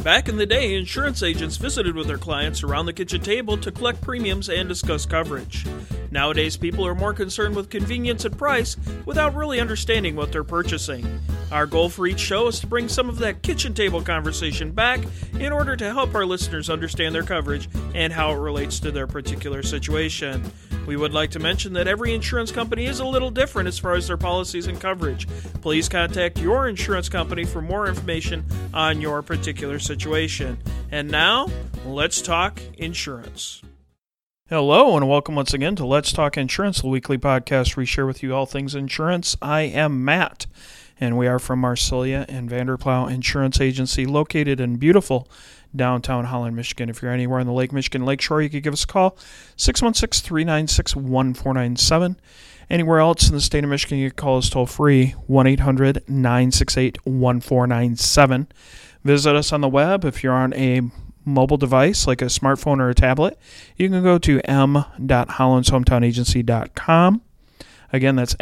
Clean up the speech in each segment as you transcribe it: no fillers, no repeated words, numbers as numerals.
Back in the day, insurance agents visited with their clients around the kitchen table to collect premiums and discuss coverage. Nowadays, people are more concerned with convenience and price without really understanding what they're purchasing. Our goal for each show is to bring some of that kitchen table conversation back in order to help our listeners understand their coverage and how it relates to their particular situation. We would like to mention that every insurance company is a little different as far as their policies and coverage. Please contact your insurance company for more information on your particular situation. And now, let's talk insurance. Hello, and welcome once again to Let's Talk Insurance, the weekly podcast where we share with you all things insurance. I am Matt, and we are from Marsilia and Vanderplow Insurance Agency, located in beautiful downtown Holland, Michigan. If you're anywhere on the Lake Michigan Lakeshore, you can give us a call, 616-396-1497. Anywhere else in the state of Michigan, you can call us toll-free, 1-800-968-1497. Visit us on the web. If you're on a mobile device like a smartphone or a tablet, you can go to m.hollandshometown.agency.com. Again, that's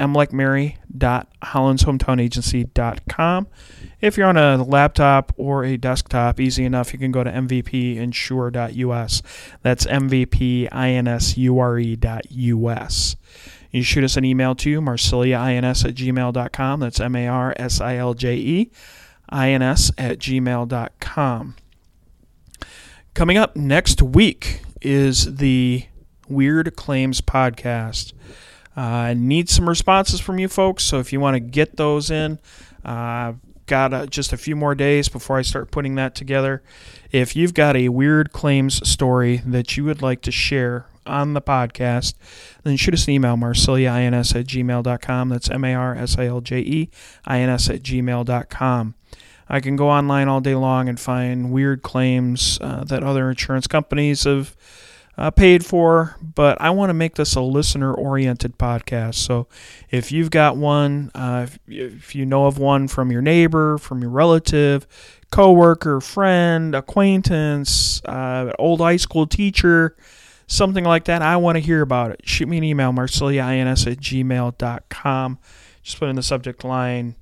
mlikemary.hollandshometown.agency.com. If you're on a laptop or a desktop, easy enough, you can go to mvpinsure.us. That's mvpinsure.us. You shoot us an email to marsiliains@gmail.com. That's marsiljeins@gmail.com. Coming up next week is the Weird Claims Podcast. I need some responses from you folks, so if you want to get those in, got just a few more days before I start putting that together. If you've got a weird claims story that you would like to share on the podcast, then shoot us an email, marsiliains@gmail.com. That's marsiljeins@gmail.com. I can go online all day long and find weird claims that other insurance companies have paid for, but I want to make this a listener-oriented podcast. So if you've got one, if you know of one from your neighbor, from your relative, coworker, friend, acquaintance, old high school teacher, something like that, I want to hear about it. Shoot me an email, marsiliains@gmail.com. Just put in the subject line,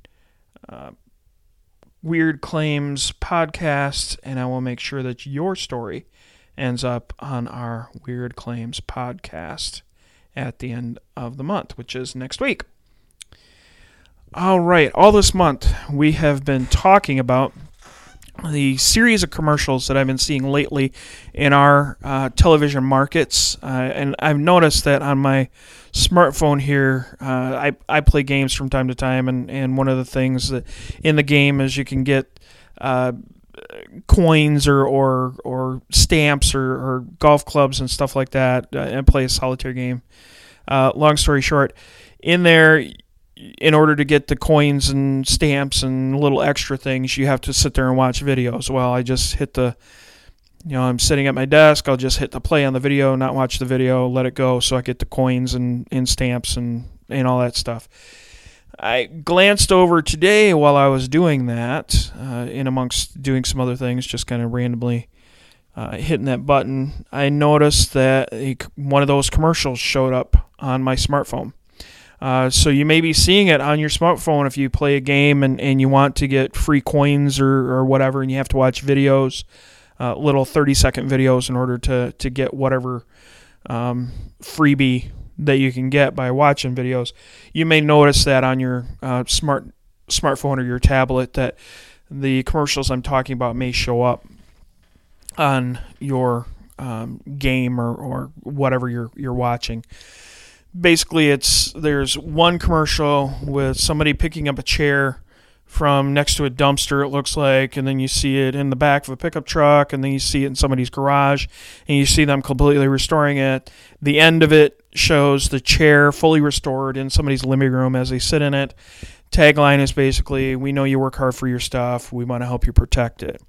Weird Claims Podcast, and I will make sure that your story ends up on our Weird Claims Podcast at the end of the month, which is next week. All right, all this month we have been talking about the series of commercials that I've been seeing lately in our television markets, and I've noticed that on my smartphone here, I play games from time to time, and one of the things that in the game is you can get coins or stamps or golf clubs and stuff like that, and play a solitaire game. Long story short, in there, in order to get the coins and stamps and little extra things, you have to sit there and watch videos. Well, I just hit I'm sitting at my desk, I'll just hit the play on the video, not watch the video, let it go, so I get the coins and stamps and all that stuff. I glanced over today while I was doing that, in amongst doing some other things, just kind of randomly hitting that button. I noticed that one of those commercials showed up on my smartphone. So you may be seeing it on your smartphone if you play a game and you want to get free coins or whatever, and you have to watch videos, little 30-second videos in order to get whatever freebie that you can get by watching videos. You may notice that on your smartphone or your tablet that the commercials I'm talking about may show up on your game or whatever you're watching. Basically, there's one commercial with somebody picking up a chair from next to a dumpster, it looks like, and then you see it in the back of a pickup truck, and then you see it in somebody's garage, and you see them completely restoring it. The end of it shows the chair fully restored in somebody's living room as they sit in it. Tagline is basically, we know you work hard for your stuff, we want to help you protect it.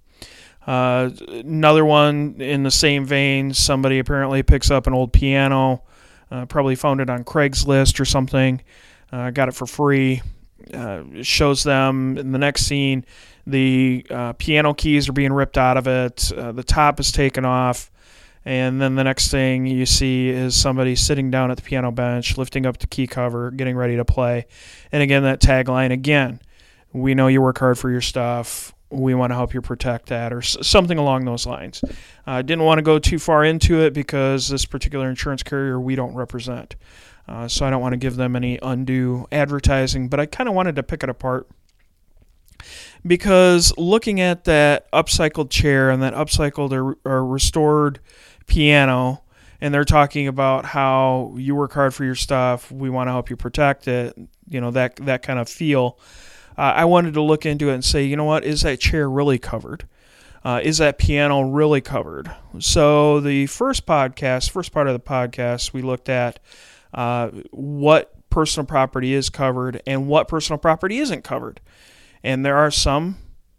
Another one in the same vein, somebody apparently picks up an old piano, probably found it on Craigslist or something, got it for free. Shows them in the next scene, the piano keys are being ripped out of it, the top is taken off, and then the next thing you see is somebody sitting down at the piano bench, lifting up the key cover, getting ready to play. And again, that tagline again, we know you work hard for your stuff, we want to help you protect that, or something along those lines. I didn't want to go too far into it because this particular insurance carrier we don't represent. So I don't want to give them any undue advertising, but I kind of wanted to pick it apart. Because looking at that upcycled chair and that upcycled or restored piano, and they're talking about how you work hard for your stuff, we want to help you protect it, that kind of feel. I wanted to look into it and say, you know what, is that chair really covered? Is that piano really covered? So the first part of the podcast, we looked at what personal property is covered and what personal property isn't covered. And there are some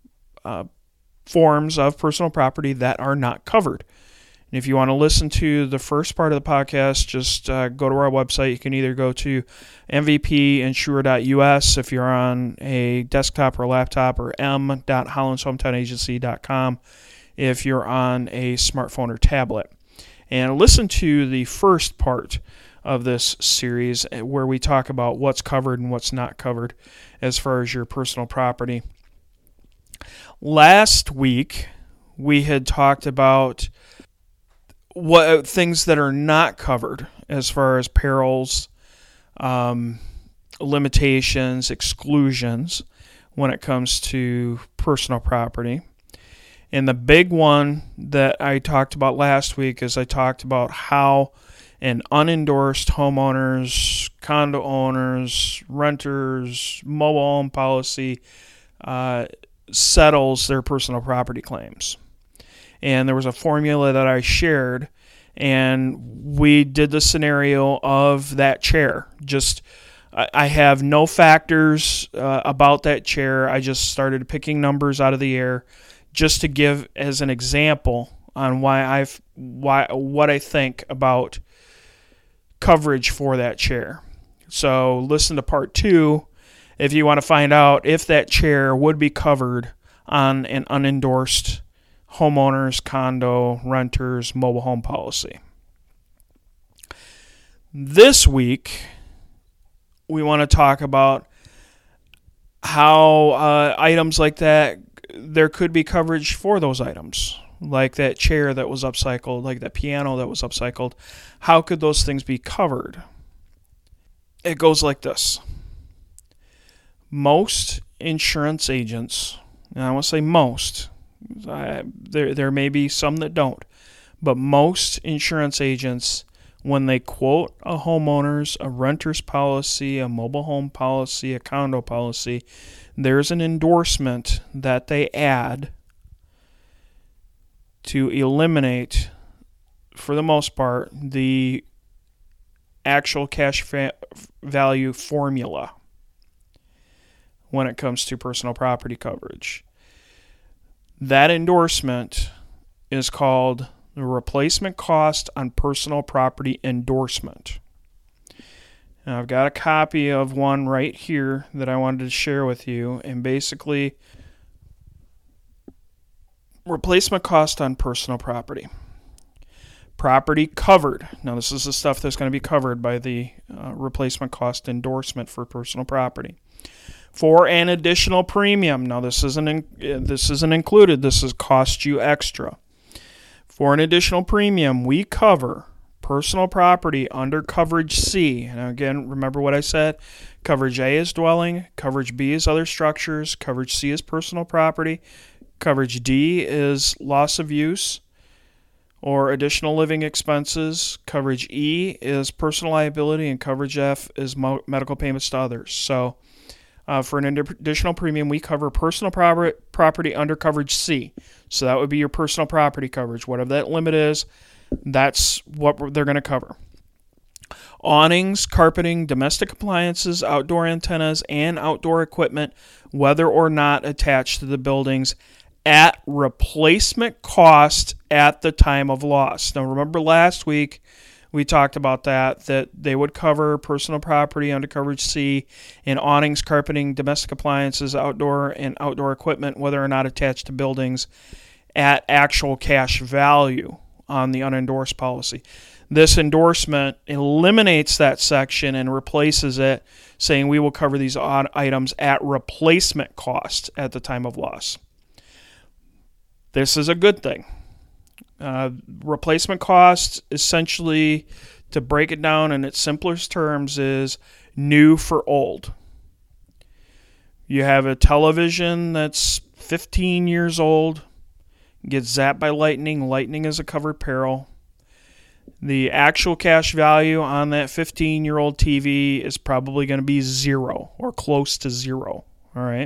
forms of personal property that are not covered. And if you want to listen to the first part of the podcast, just go to our website. You can either go to mvpinsure.us if you're on a desktop or laptop, or m.hollandshometown.agency.com if you're on a smartphone or tablet. And listen to the first part of this series where we talk about what's covered and what's not covered as far as your personal property. Last week, we had talked about what things that are not covered as far as perils, limitations, exclusions when it comes to personal property. And the big one that I talked about last week is I talked about how an unendorsed homeowners, condo owners, renters, mobile home policy settles their personal property claims. And there was a formula that I shared, and we did the scenario of that chair. I have no factors about that chair. I just started picking numbers out of the air just to give as an example on what I think about coverage for that chair. So listen to part 2 if you want to find out if that chair would be covered on an unendorsed homeowners, condo, renters, mobile home policy. This week, we want to talk about how items like that, there could be coverage for those items, like that chair that was upcycled, like that piano that was upcycled. How could those things be covered? It goes like this. Most insurance agents, and I want to say most, there may be some that don't, but most insurance agents, when they quote a homeowner's, a renter's policy, a mobile home policy, a condo policy, there's an endorsement that they add to eliminate, for the most part, the actual cash value formula when it comes to personal property coverage. That endorsement is called the replacement cost on personal property endorsement. Now, I've got a copy of one right here that I wanted to share with you, and basically, replacement cost on personal property. Property covered. Now, this is the stuff that's going to be covered by the replacement cost endorsement for personal property. For an additional premium. Now, this isn't included. This is cost you extra. For an additional premium, we cover personal property under coverage C. And again, remember what I said. Coverage A is dwelling. Coverage B is other structures. Coverage C is personal property. Coverage D is loss of use or additional living expenses. Coverage E is personal liability. And coverage F is medical payments to others. So, for an additional premium, we cover personal property under coverage C. So that would be your personal property coverage. Whatever that limit is, that's what they're going to cover. Awnings, carpeting, domestic appliances, outdoor antennas, and outdoor equipment, whether or not attached to the buildings, at replacement cost at the time of loss. Now, remember last week, we talked about that they would cover personal property under coverage C and awnings, carpeting, domestic appliances, outdoor and outdoor equipment, whether or not attached to buildings, at actual cash value on the unendorsed policy. This endorsement eliminates that section and replaces it, saying we will cover these items at replacement cost at the time of loss. This is a good thing. Replacement cost, essentially, to break it down in its simplest terms, is new for old. You have a television that's 15 years old, gets zapped by lightning. Lightning is a covered peril. The actual cash value on that 15-year-old TV is probably going to be zero or close to zero. All right.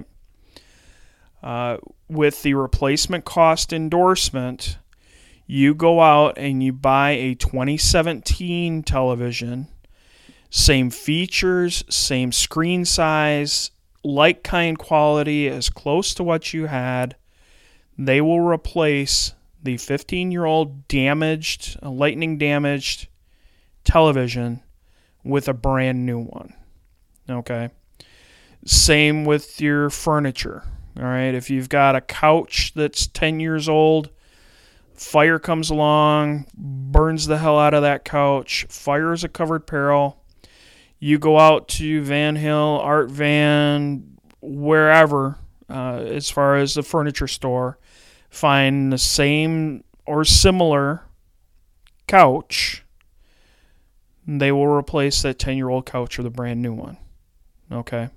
With the replacement cost endorsement, you go out and you buy a 2017 television, same features, same screen size, like kind quality, as close to what you had. They will replace the 15-year-old damaged, lightning damaged television with a brand new one. Okay. Same with your furniture. All right. If you've got a couch that's 10 years old, fire comes along, burns the hell out of that couch. Fire is a covered peril. You go out to Van Hill, Art Van, wherever, as far as the furniture store, find the same or similar couch. They will replace that 10-year-old couch with a brand new one. Okay.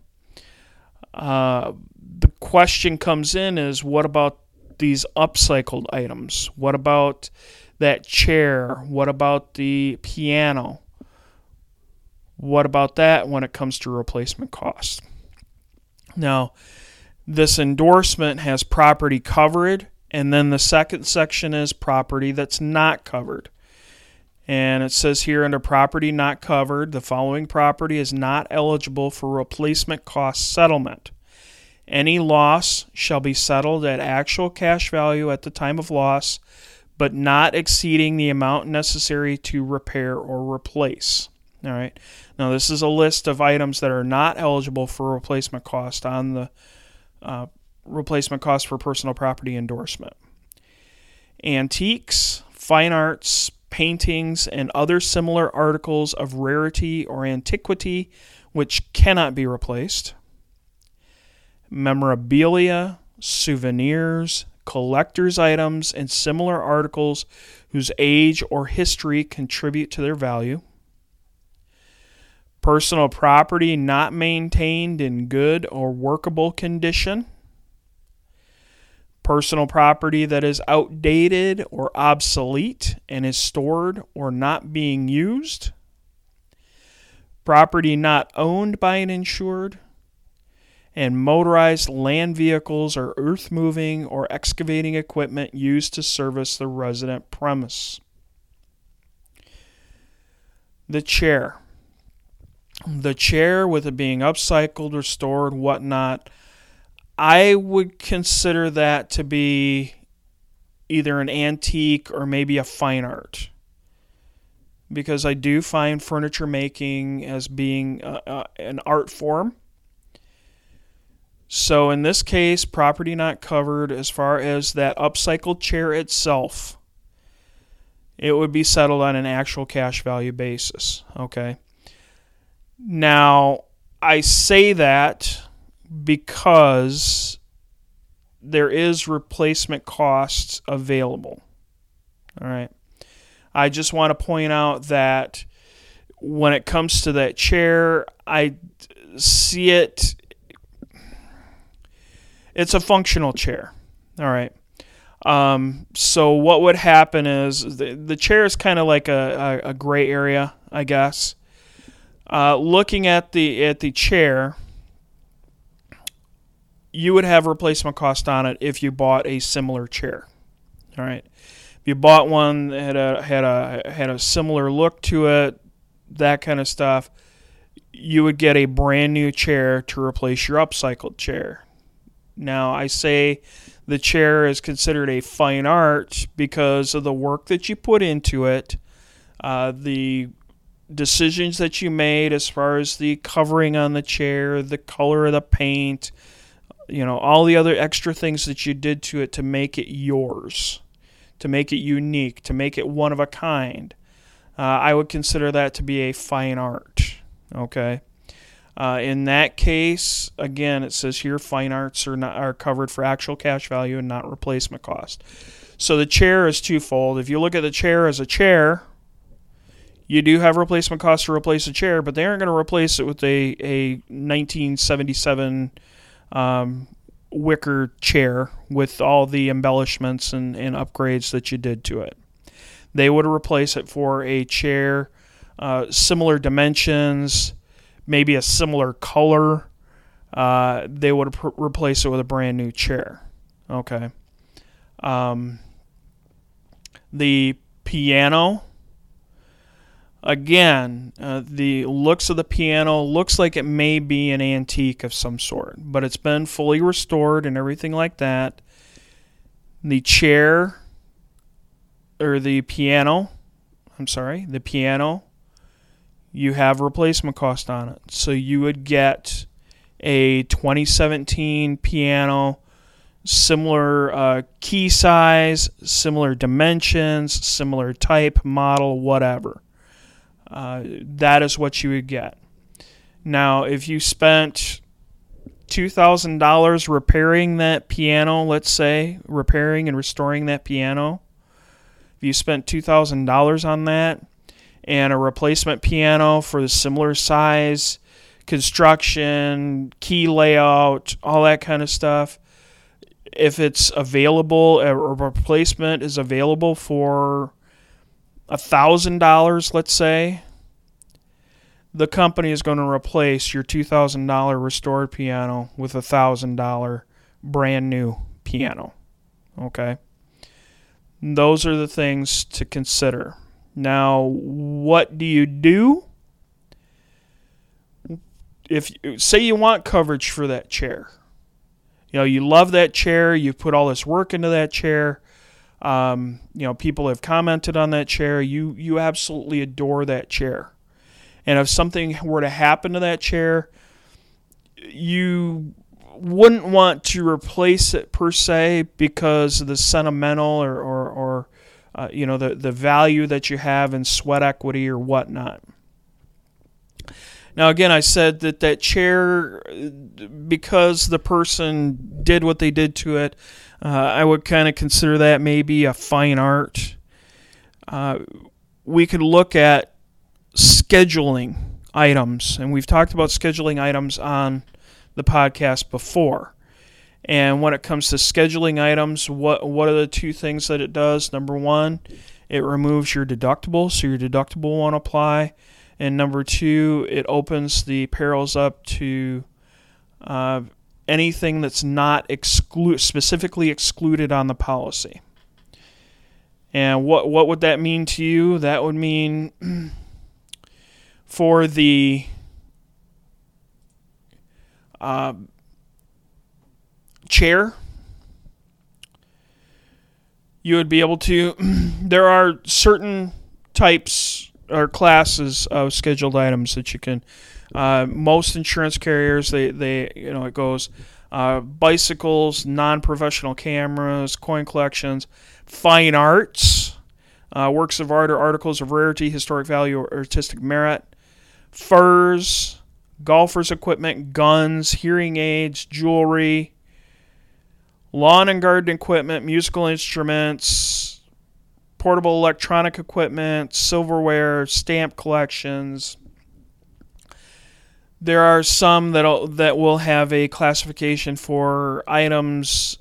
The question comes in is, what about these upcycled items? What about that chair? What about the piano? What about that when it comes to replacement cost? Now, this endorsement has property covered, and then the second section is property that's not covered. And it says here under property not covered, the following property is not eligible for replacement cost settlement. Any loss shall be settled at actual cash value at the time of loss, but not exceeding the amount necessary to repair or replace. All right. Now, this is a list of items that are not eligible for replacement cost on the replacement cost for personal property endorsement. Antiques, fine arts, paintings, and other similar articles of rarity or antiquity which cannot be replaced. Memorabilia, souvenirs, collector's items, and similar articles whose age or history contribute to their value. Personal property not maintained in good or workable condition. Personal property that is outdated or obsolete and is stored or not being used. Property not owned by an insured. And motorized land vehicles or earth-moving or excavating equipment used to service the resident premise. The chair. The chair, with it being upcycled, restored, whatnot, I would consider that to be either an antique or maybe a fine art. Because I do find furniture making as being an art form. So in this case, property not covered as far as that upcycled chair itself, it would be settled on an actual cash value basis. Okay. Now, I say that because there is replacement costs available. All right. I just want to point out that when it comes to that chair, I see it. It's a functional chair. All right. So what would happen is the chair is kind of like a gray area, I guess. Looking at the chair, you would have replacement cost on it if you bought a similar chair. All right. If you bought one that had a similar look to it, that kind of stuff, you would get a brand new chair to replace your upcycled chair. Now, I say the chair is considered a fine art because of the work that you put into it, the decisions that you made as far as the covering on the chair, the color of the paint, all the other extra things that you did to it to make it yours, to make it unique, to make it one of a kind. I would consider that to be a fine art. Okay. In that case, again, it says here fine arts are covered for actual cash value and not replacement cost. So the chair is twofold. If you look at the chair as a chair, you do have replacement costs to replace a chair, but they aren't going to replace it with a 1977 wicker chair with all the embellishments and upgrades that you did to it. They would replace it for a chair, similar dimensions, maybe a similar color. They would replace it with a brand new chair. Okay. The piano, again, the looks of the piano looks like it may be an antique of some sort, but it's been fully restored and everything like that. The chair, or the piano, you have replacement cost on it. So you would get a 2017 piano, similar key size, similar dimensions, similar type, model, whatever. That is what you would get. Now, if you spent $2,000 repairing that piano, let's say, repairing and restoring that piano, if you spent $2,000 on that, and a replacement piano for the similar size, construction, key layout, all that kind of stuff, if it's available, a replacement is available for $1,000, let's say, the company is going to replace your $2,000 restored piano with a $1,000 brand new piano. Okay? Those are the things to consider. Now, what do you do? If say you want coverage for that chair, you love that chair, you've put all this work into that chair, people have commented on that chair, you absolutely adore that chair. And if something were to happen to that chair, you wouldn't want to replace it per se because of the sentimental or the value that you have in sweat equity or whatnot. Now, again, I said that chair, because the person did what they did to it, I would kind of consider that maybe a fine art. We could look at scheduling items, and we've talked about scheduling items on the podcast before. And when it comes to scheduling items, what are the two things that it does? Number one, it removes your deductible, so your deductible won't apply. And number two, it opens the perils up to anything that's not specifically excluded on the policy. And what would that mean to you? That would mean for the chair, you would be able to, there are certain types or classes of scheduled items that you can, most insurance carriers, it goes bicycles, non-professional cameras, coin collections, fine arts, works of art or articles of rarity, historic value, or artistic merit, furs, golfers' equipment, guns, hearing aids, jewelry, lawn and garden equipment, musical instruments, portable electronic equipment, silverware, stamp collections. There are some that will have a classification for items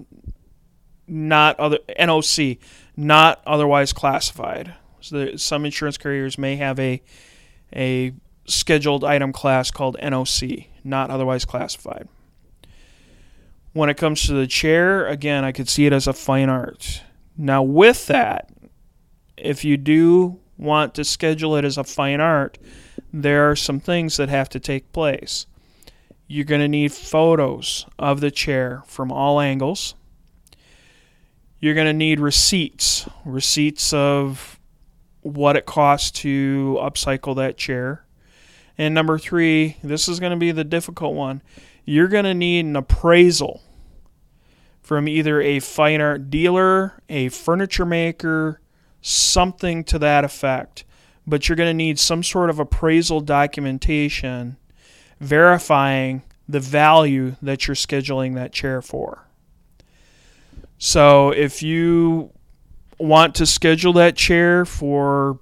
NOC, not otherwise classified. So some insurance carriers may have a scheduled item class called NOC, not otherwise classified. When it comes to the chair, again, I could see it as a fine art. Now, with that, if you do want to schedule it as a fine art, there are some things that have to take place. You're going to need photos of the chair from all angles. You're going to need receipts of what it costs to upcycle that chair. And number three, this is going to be the difficult one. You're going to need an appraisal from either a fine art dealer, a furniture maker, something to that effect. But you're going to need some sort of appraisal documentation verifying the value that you're scheduling that chair for. So if you want to schedule that chair for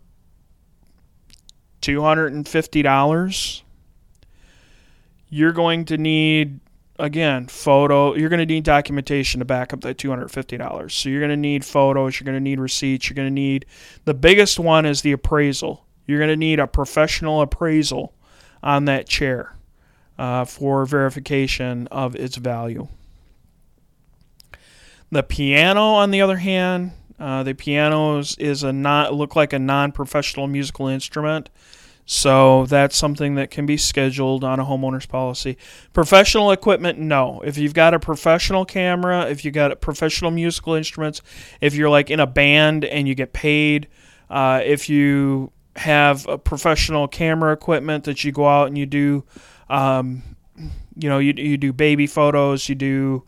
$250, you're going to need, again, you're going to need documentation to back up that $250. So you're going to need photos, you're going to need receipts, you're going to need, the biggest one is the appraisal. You're going to need a professional appraisal on that chair for verification of its value. The piano, on the other hand, the piano is look like a non-professional musical instrument, so that's something that can be scheduled on a homeowner's policy. Professional equipment, no. If you've got a professional camera, if you've got professional musical instruments, if you're like in a band and you get paid, if you have a professional camera equipment that you go out and you do, you do baby photos, you do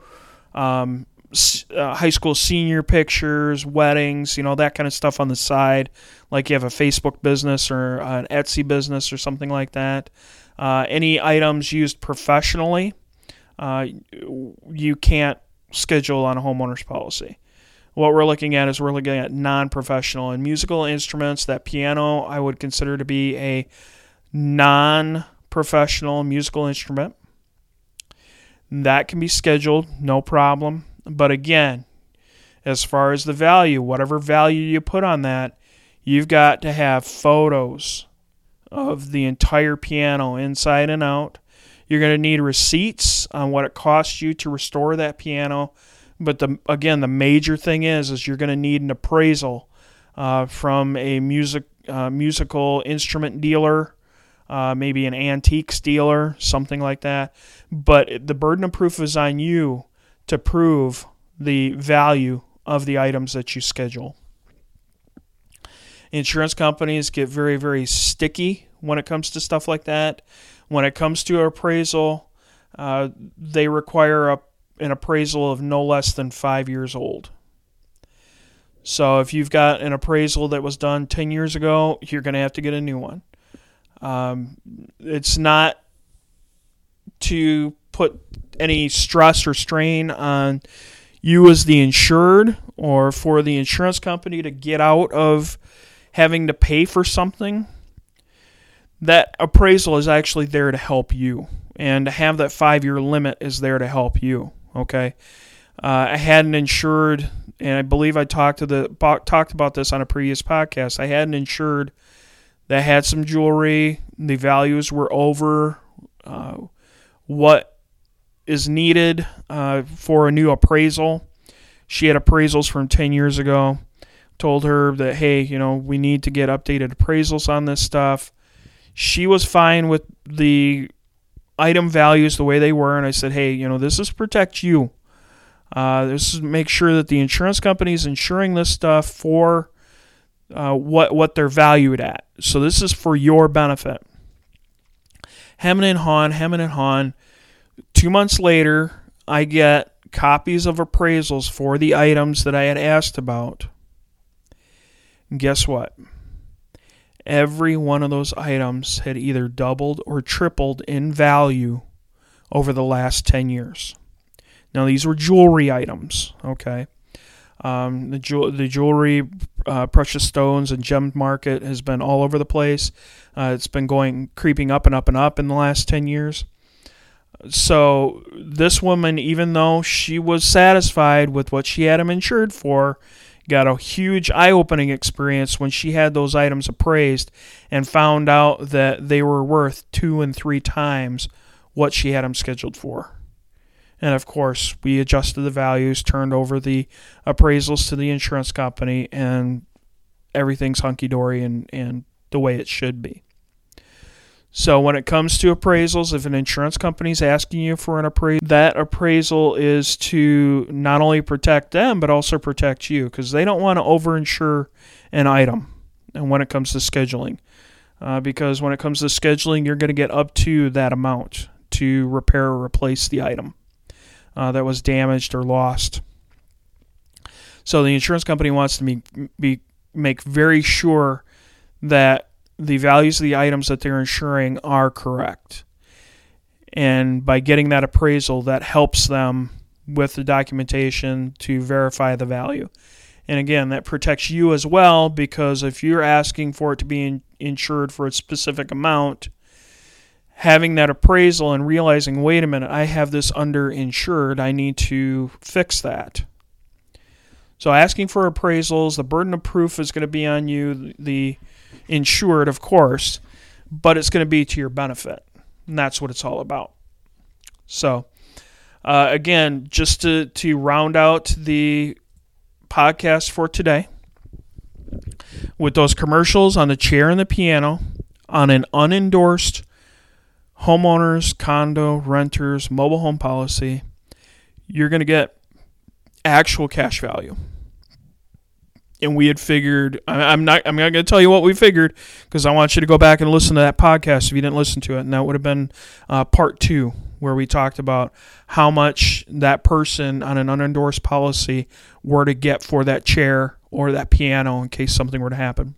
high school senior pictures, weddings, that kind of stuff on the side, like you have a Facebook business or an Etsy business or something like that. Any items used professionally, you can't schedule on a homeowner's policy. What we're looking at is we're looking at non-professional and musical instruments. That piano I would consider to be a non-professional musical instrument. That can be scheduled, no problem. But again, as far as the value, whatever value you put on that, you've got to have photos of the entire piano inside and out. You're going to need receipts on what it costs you to restore that piano. But the major thing is you're going to need an appraisal from a musical instrument dealer, maybe an antiques dealer, something like that. But the burden of proof is on you to prove the value of the items that you schedule. Insurance companies get very, very sticky when it comes to stuff like that. When it comes to appraisal, they require an appraisal of no less than 5 years old. So if you've got an appraisal that was done 10 years ago, you're going to have to get a new one. It's not to put any stress or strain on you as the insured or for the insurance company to get out of having to pay for something. That appraisal is actually there to help you, and to have that 5-year limit is there to help you. Okay, I had an insured, and I believe I talked about this on a previous podcast. I had an insured that had some jewelry. The values were over what is needed for a new appraisal. She had appraisals from 10 years ago. Told her that, hey, we need to get updated appraisals on this stuff. She was fine with the item values the way they were, and I said, hey, this is to protect you. This is make sure that the insurance company is insuring this stuff for what they're valued at. So this is for your benefit. Hemming and hawing. 2 months later, I get copies of appraisals for the items that I had asked about. And guess what? Every one of those items had either doubled or tripled in value over the last 10 years. Now, these were jewelry items, okay? The jewelry, precious stones, and gem market has been all over the place. It's been creeping up and up and up in the last 10 years. So this woman, even though she was satisfied with what she had them insured for, got a huge eye-opening experience when she had those items appraised and found out that they were worth 2 and 3 times what she had them scheduled for. And of course, we adjusted the values, turned over the appraisals to the insurance company, and everything's hunky-dory and the way it should be. So when it comes to appraisals, if an insurance company is asking you for an appraisal, that appraisal is to not only protect them, but also protect you, because they don't want to overinsure an item. And when it comes to scheduling, because when it comes to scheduling, you're going to get up to that amount to repair or replace the item that was damaged or lost. So the insurance company wants to make very sure that the values of the items that they're insuring are correct. And by getting that appraisal, that helps them with the documentation to verify the value. And again, that protects you as well, because if you're asking for it to be insured for a specific amount, having that appraisal and realizing, wait a minute, I have this underinsured, I need to fix that. So asking for appraisals, the burden of proof is going to be on you, the insured, of course, but it's going to be to your benefit. And that's what it's all about. So, again, just to round out the podcast for today, with those commercials on the chair and the piano, on an unendorsed homeowners, condo, renters, mobile home policy, you're going to get actual cash value. And we had figured, I'm not going to tell you what we figured, because I want you to go back and listen to that podcast if you didn't listen to it. And that would have been part 2, where we talked about how much that person on an unendorsed policy were to get for that chair or that piano in case something were to happen.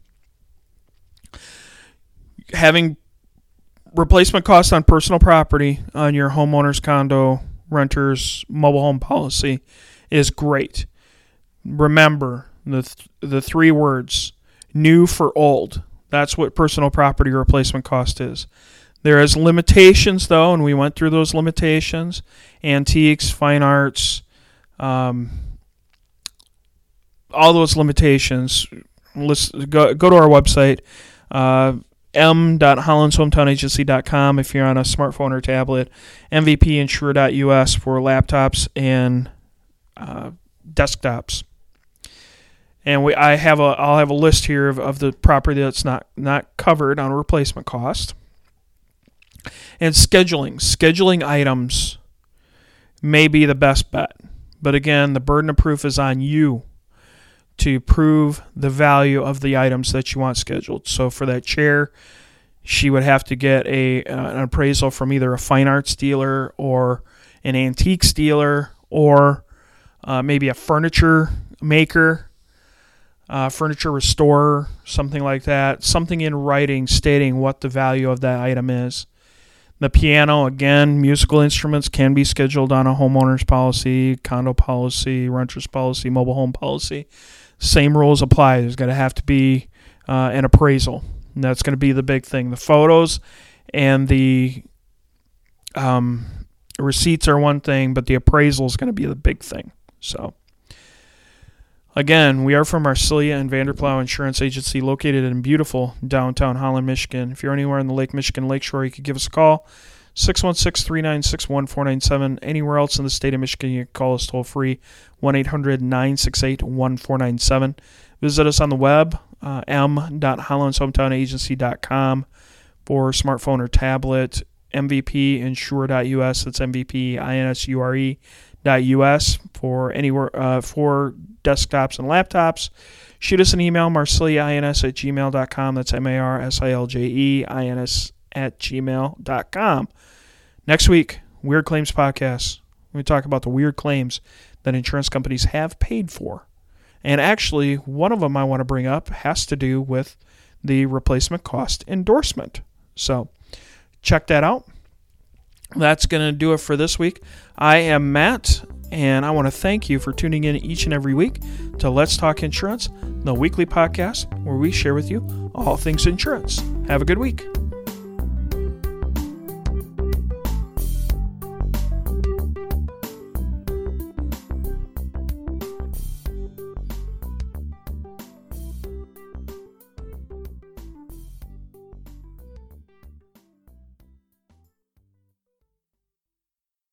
Having replacement costs on personal property on your homeowners, condo, renters, mobile home policy is great. Remember the 3 words, new for old. That's what personal property replacement cost is. There is limitations, though, and we went through those limitations. Antiques, fine arts, all those limitations. Go to our website, m.hollandshometown.agency.com if you're on a smartphone or tablet, mvpinsure.us for laptops and desktops. And I'll have a list here of the property that's not covered on replacement cost. And scheduling items may be the best bet. But again, the burden of proof is on you to prove the value of the items that you want scheduled. So for that chair, she would have to get an appraisal from either a fine arts dealer or an antiques dealer, or maybe a furniture maker, furniture restorer, something like that. Something in writing stating what the value of that item is. The piano, again, musical instruments can be scheduled on a homeowner's policy, condo policy, renter's policy, mobile home policy. Same rules apply. There's going to have to be an appraisal. And that's going to be the big thing. The photos and the receipts are one thing, but the appraisal is going to be the big thing. So, again, we are from Marsilia and Vanderplow Insurance Agency, located in beautiful downtown Holland, Michigan. If you're anywhere in the Lake Michigan Lakeshore, you could give us a call, 616-396-1497. Anywhere else in the state of Michigan, you can call us toll-free, 1-800-968-1497. Visit us on the web, m.hollandshometown.agency.com for smartphone or tablet, mvpinsure.us. That's mvpinsure.us for anywhere for desktops and laptops. Shoot us an email, marsiljeins@gmail.com. That's marsiljeins@gmail.com. Next week, Weird Claims Podcast. We talk about the weird claims that insurance companies have paid for. And actually, one of them I want to bring up has to do with the replacement cost endorsement. So check that out. That's going to do it for this week. I am Matt, and I want to thank you for tuning in each and every week to Let's Talk Insurance, the weekly podcast where we share with you all things insurance. Have a good week.